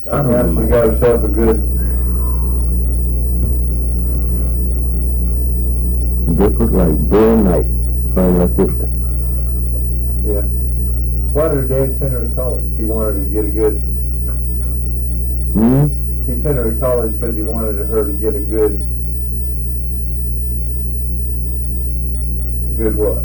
I Now don't she know. got herself a good, Different like day and night. Her and my sister. yeah. Why did her dad send her to college? He wanted her to get a good, Hmm? he sent her to college because he wanted her to get a good what?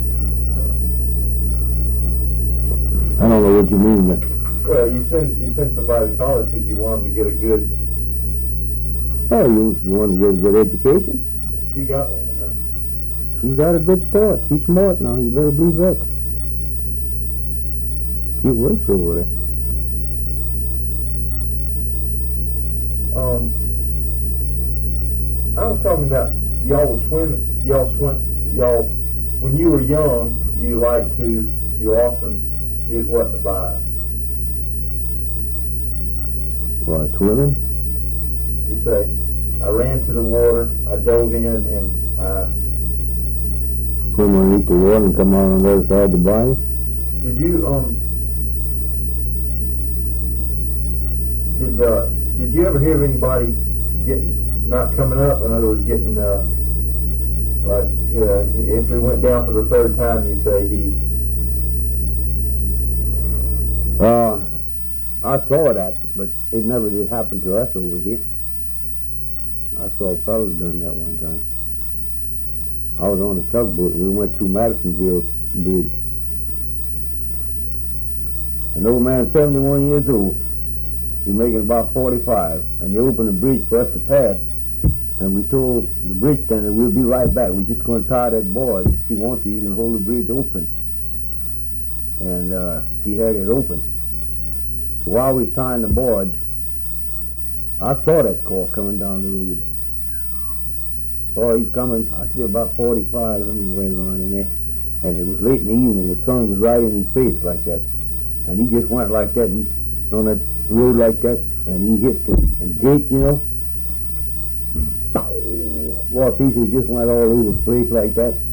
I don't know what you mean. Then. Well, you send somebody to college because you want them to get a good, Oh, you want to get a good education? she got one, huh? She's got a good start. She's smart now. You better believe that. She works over there. I was talking about y'all when you were young, you often did what to buy? What, swimming? You say, I ran to the water, I dove in, and I... Swim underneath the water and come out on the other side of the body? Did you ever hear of anybody not coming up? In other words, getting, after he went down for the third time, you say he... I saw that, but it never did happen to us over here. I saw a fellow doing that one time. I was on a tugboat and we went through Madisonville Bridge. An old man, 71 years old, he making about 45, and they opened the bridge for us to pass, and we told the bridge tender, we'll be right back. We're just going to tie that board. If you want to, you can hold the bridge open. And he had it open. While we was tying the boards, I saw that car coming down the road. Oh, he's coming, I see about 45, somewhere around in there. And it was late in the evening, the sun was right in his face like that. And he just went like that, and on that road like that, and he hit the gate, you know. Boy, pieces just went all over the place like that.